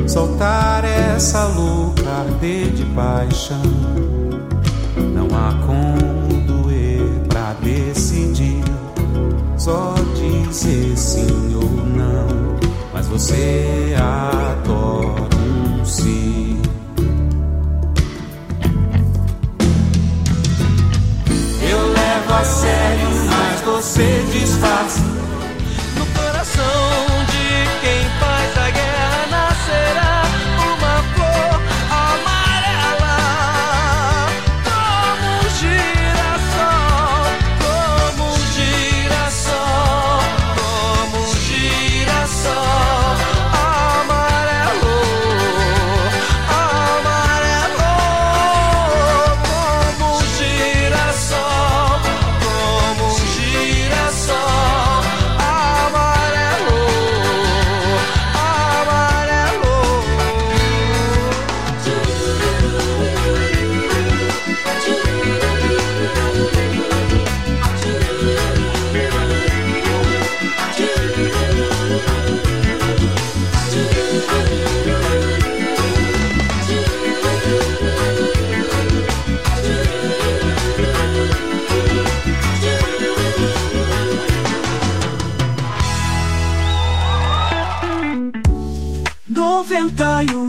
soltar essa louca arder de paixão. Não há como doer pra decidir, só dizer sim ou não. Mas você adora um sim. Eu levo a sério, mas você disfarça. No coração de quem faz a guerra nascerá uma flor amarela, como um girassol, como um girassol, como um girassol amarelo, amarelo, como um girassol, como um girassol amarelo, amarelo. Noventa e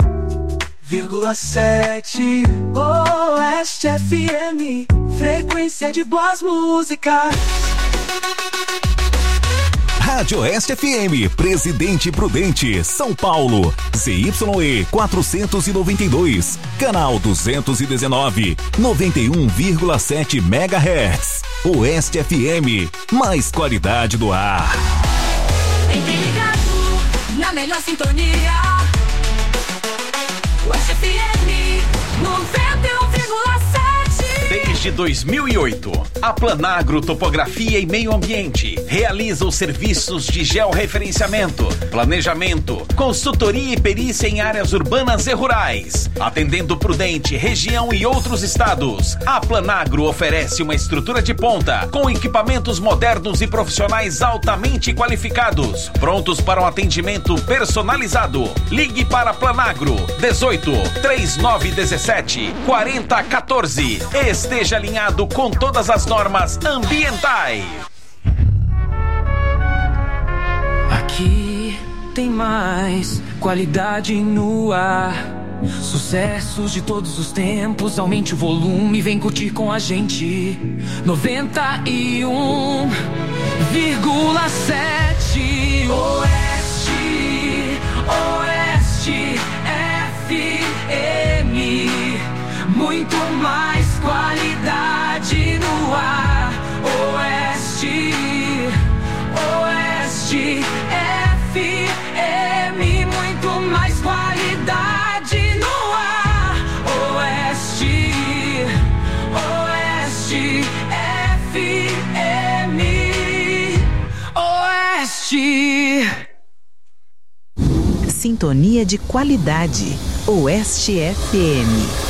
1,7 Oeste FM, frequência de boas músicas. Rádio Oeste FM, Presidente Prudente, São Paulo, ZYE 492, canal 219, 91,7 MHz. Oeste FM, mais qualidade do ar. Fique ligado na melhor sintonia. Oeste FM 91,7. Desde 2008, a Planagro Topografia e Meio Ambiente realiza os serviços de georreferenciamento, planejamento, consultoria e perícia em áreas urbanas e rurais. Atendendo Prudente, região e outros estados, a Planagro oferece uma estrutura de ponta com equipamentos modernos e profissionais altamente qualificados, prontos para um atendimento personalizado. Ligue para Planagro 18 3917 4014. Esteja alinhado com todas as normas ambientais. Aqui tem mais qualidade no ar. Sucessos de todos os tempos, aumente o volume, vem curtir com a gente. 91,7 Oeste, Oeste FM. Muito mais qualidade no ar. Oeste, Oeste FM. Muito mais qualidade no ar. Oeste, Oeste FM. Oeste. Sintonia de qualidade. Oeste FM.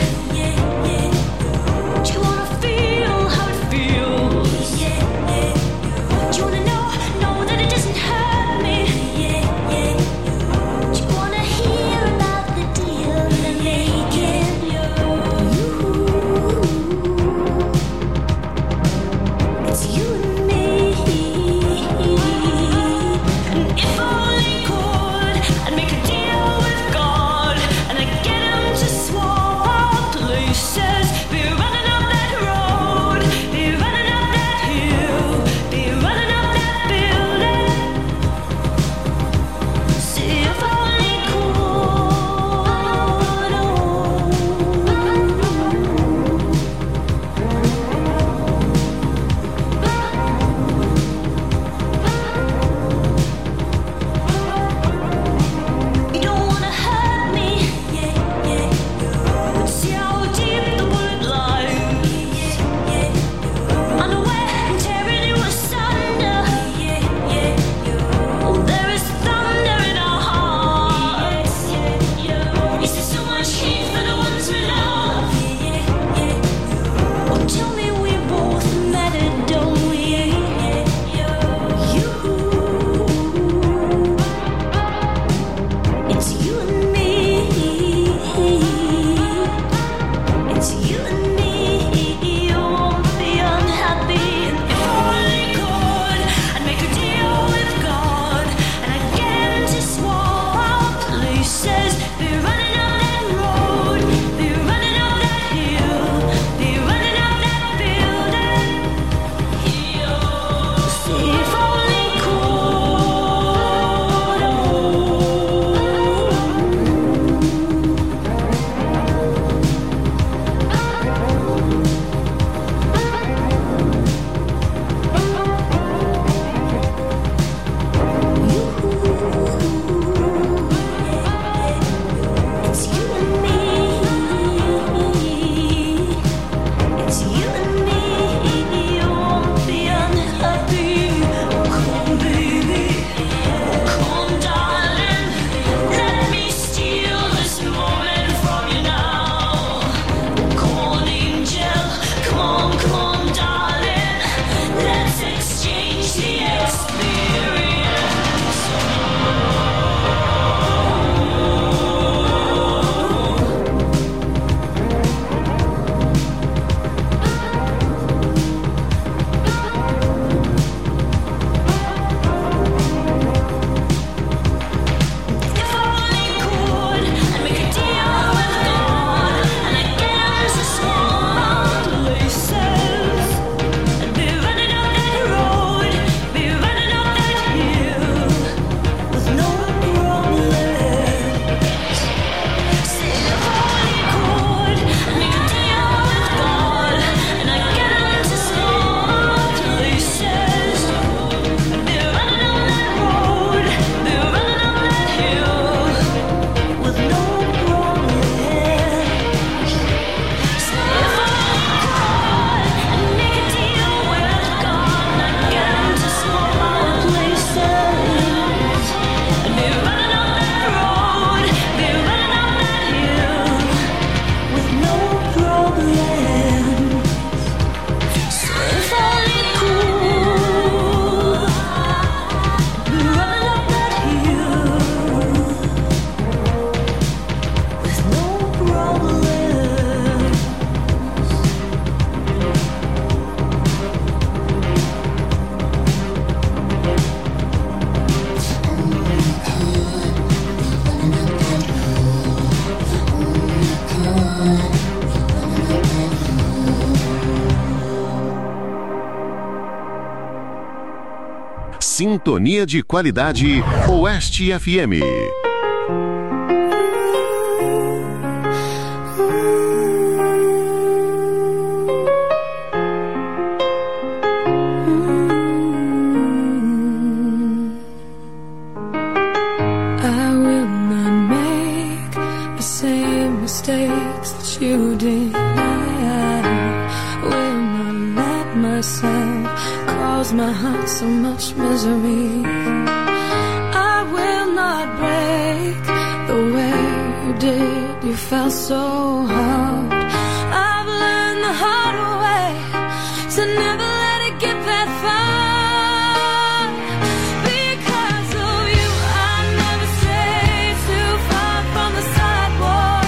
Do you wanna feel how it feels? Sintonia de qualidade Oeste FM. You did. I will not let myself cause my heart so much misery. I will not break the way you did. You fell so hard. I've learned the hard way to never let it get that far. Because of you, I never stray too far from the sidewalk.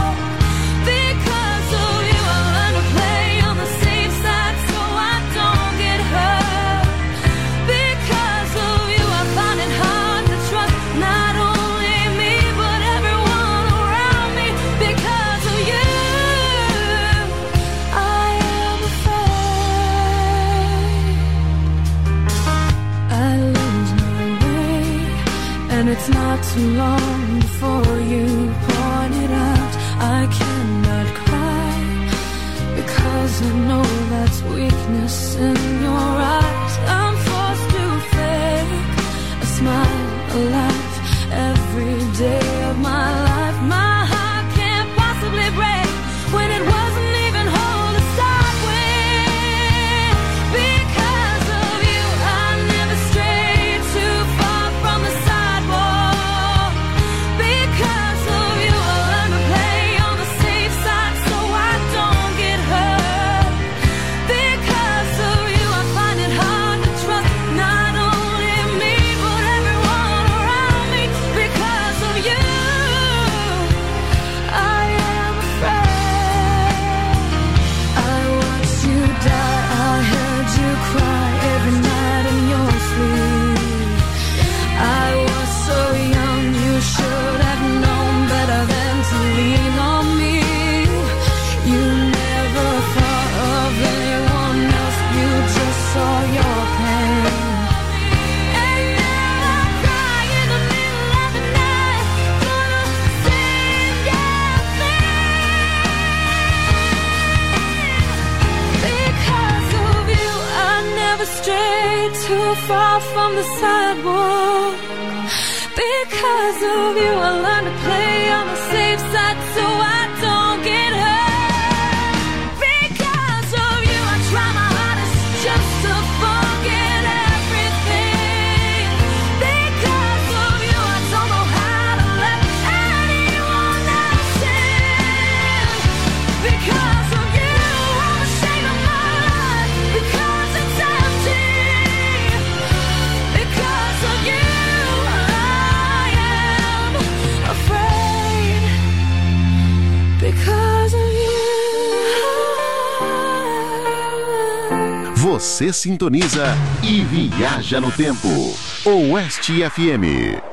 It's not too long before you point it out. I cannot cry because I know that's weakness in your eyes. I'm forced to fake a smile, a laugh every day of my life. My heart can't possibly break when it wasn't even whole to start with. Because of you, I never strayed too far from the side. Too far from the sidewalk. Because of you, I learned to play on the safe side so I don't get hurt. Because of you, I try my hardest just to forget everything. Because of you, I don't know how to let anyone else in. Because of you, I'm ashamed of my life. Because it's empty. Because of you, I am afraid. Because of you. Você sintoniza e viaja no tempo. Oeste FM.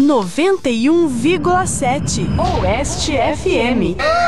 91,7 Oeste FM.